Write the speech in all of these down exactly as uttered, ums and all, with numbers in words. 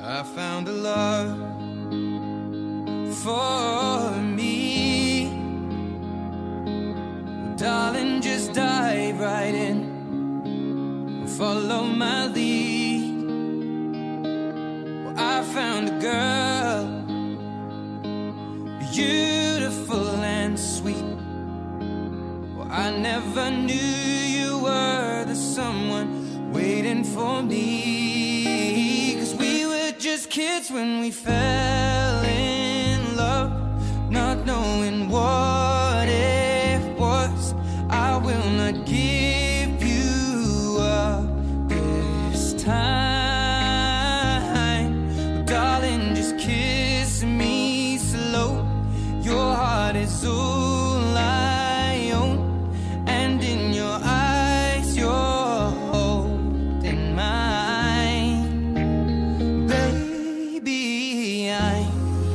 I found a love for me. Well, darling, just dive right in, follow my lead. Well, I found a girl, beautiful and sweet. Well, I never knew you were the someone waiting for me. 'Cause we were just kids when we fell in love, not knowing what it was. I will not give you up this time. Darling, just kiss me slow. Your heart is all I own, and in your eyes you're holding mine. Baby, I'm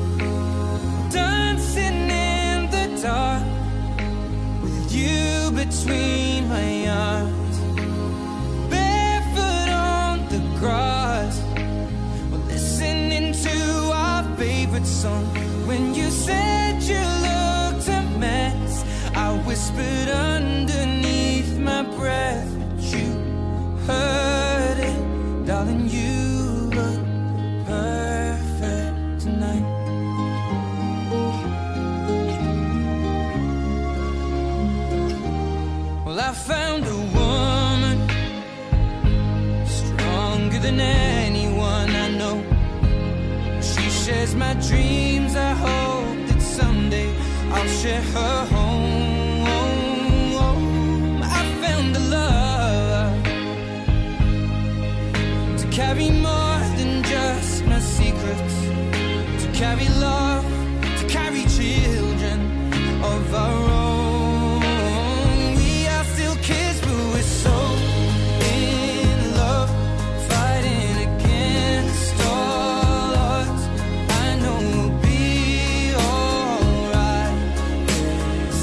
dancing in the dark with you between my arms, barefoot on the grass. We're listening to our favorite song. When you said you looked a mess, I whispered underneath my breath, but you heard it. Darling, you look perfect tonight. Well, I found a woman stronger than anyone I know. She shares my dreams. I hope that someday I'll share her home. I found a love to carry more than just my secrets, to carry love, to carry children of our own. We are still kids, but we're so in love, fighting against all odds. I know we'll be alright this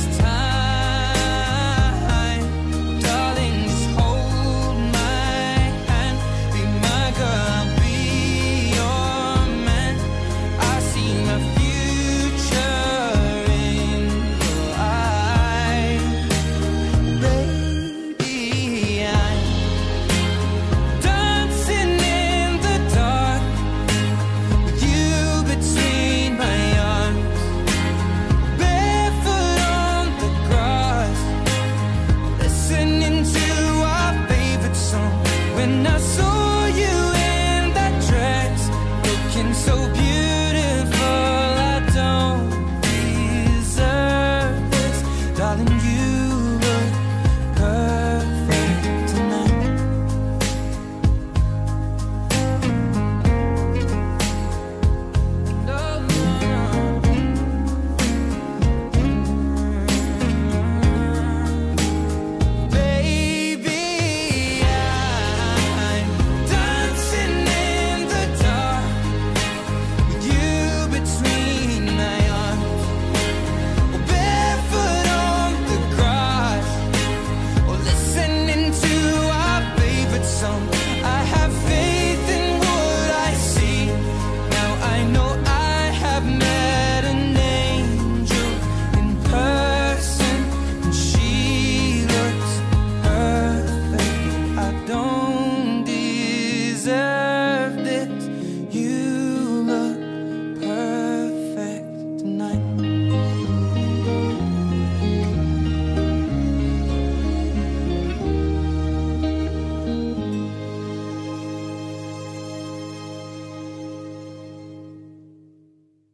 time. Darling, just hold my hand, be my girl, I'll be your man. I see my future in your eyes. Baby, I'm dancing in the dark with you between my arms, barefoot on the grass, listening to our favorite song. When I saw